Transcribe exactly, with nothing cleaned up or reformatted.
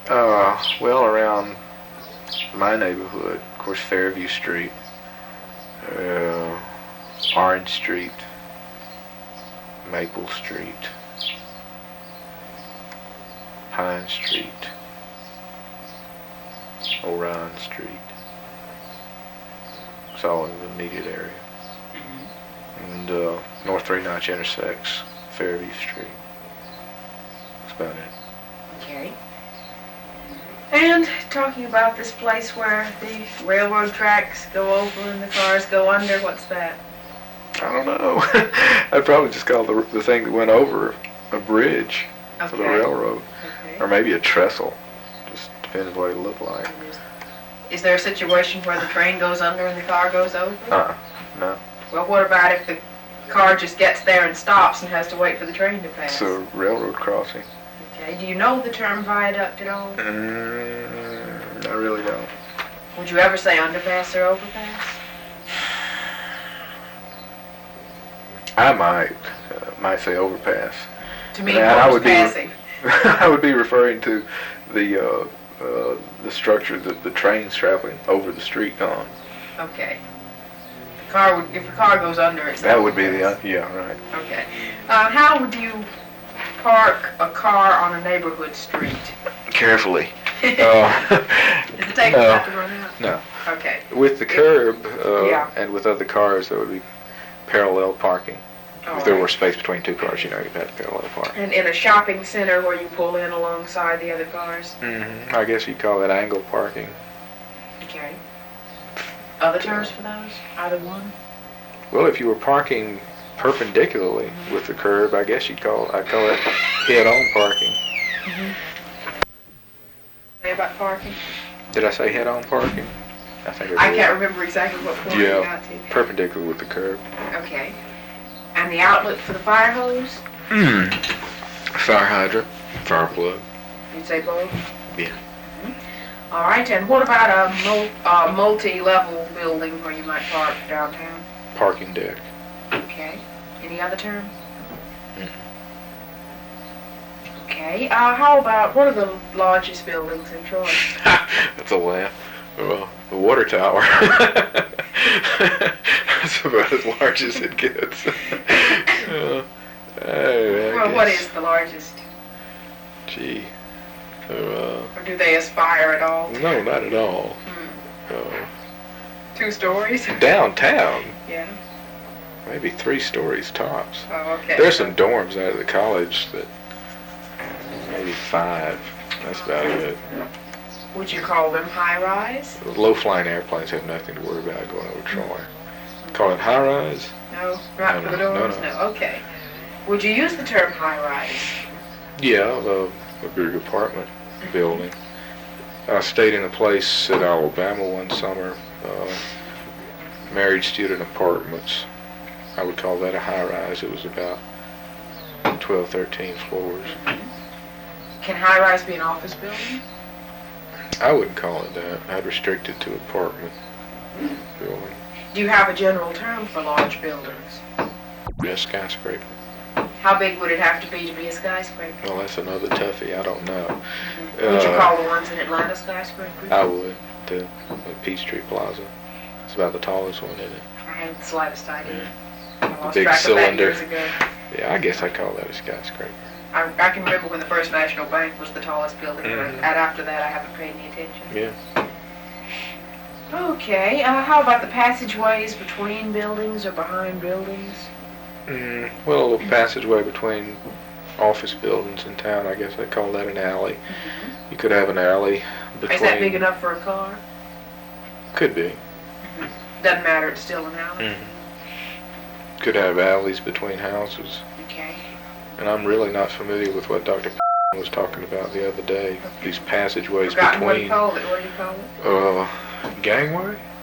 Uh, well, around my neighborhood, of course, Fairview Street, uh, Orange Street, Maple Street, Pine Street, Orion Street. It's all in the immediate area. And uh, North Three Notch intersects Fairview Street. That's about it. Okay. And talking about this place where the railroad tracks go over and the cars go under, what's that? I don't know. I'd probably just call the the thing that went over a bridge Okay. for the railroad, Okay. or maybe a trestle. Just depends what it looked like. Is there a situation where the train goes under and the car goes over? Uh, no. Well, what about if the car just gets there and stops and has to wait for the train to pass? It's a railroad crossing. Okay. Do you know the term viaduct at all? Mm, I really don't. Would you ever say underpass or overpass? I might, uh, might say overpass. To me, And I would be- overpassing. I would be referring to the uh, uh, the structure that the train's traveling over the street on. Okay. The car would, if the car goes under, it's That would be the, overpass. uh, yeah, right. Okay. Uh, how would you park a car on a neighborhood street? Carefully. Uh, Does it take no. that to run out? No. Okay. With the curb uh, Yeah. and with other cars, there would be parallel parking. All If there right. were space between two cars, you know, you'd have parallel park. And in a shopping center where you pull in alongside the other cars? Mm-hmm. I guess you'd call that angle parking. Okay. Other terms for those? Either one? Well, if you were parking perpendicularly with the curb, I guess you'd call, I'd call it head-on parking. Say about parking? Did I say head-on parking? I think I did. can't remember exactly what point you Yeah, got to. perpendicular with the curb. Okay. And the outlet for the fire hose? Mm. Fire hydrant, fire plug. You'd say both? Yeah. All right, and what about a mul- uh, multi-level building where you might park downtown? Parking deck. Okay. Any other terms? Mm. Okay. Uh, how about, what are the largest buildings in Troy? That's a laugh. Well, the water tower. That's about as large as it gets. uh, hey, I Well, what guess. is the largest? Gee. Uh, Or do they aspire at all? no, not at all. Hmm. Uh, Two stories? downtown, Yeah. maybe three stories tops. Oh, okay. There's some dorms out of the college that maybe five. That's about it. Would you call them high-rise? Low-flying airplanes have nothing to worry about going over Troy. Call it high-rise? No, not No, for the no, no, dorms? no. Okay. Would you use the term high-rise? Yeah, a, a big apartment building. I stayed in a place in Alabama one summer, uh, married student apartments. I would call that a high-rise. It was about twelve, thirteen floors. Can high-rise be an office building? I wouldn't call it that. I'd restrict it to apartment building. Do you have a general term for large buildings? Yeah, skyscraper. How big would it have to be to be a skyscraper? Well, that's another toughie. I don't know. Would you Uh, call the ones in Atlanta skyscrapers? I would. The, the Peachtree Plaza. It's about the tallest one, isn't it? I hadn't the slightest idea. I lost big track cylinder. of that years ago. Yeah, I guess I'd call that a skyscraper. I, I can remember when the First National Bank was the tallest building, Mhm. but after that I haven't paid any attention. Yeah. Okay, uh, how about the passageways between buildings or behind buildings? Mm, well, a passageway between office buildings in town, I guess I'd call that an alley. You could have an alley between... Is that big enough for a car? Could be. Doesn't matter, it's still an alley. Mm-hmm. Could have alleys between houses. Okay. And I'm really not familiar with what Doctor was talking about the other day. These passageways Forgotten what you between... call it, what do you call it? Uh, gangway?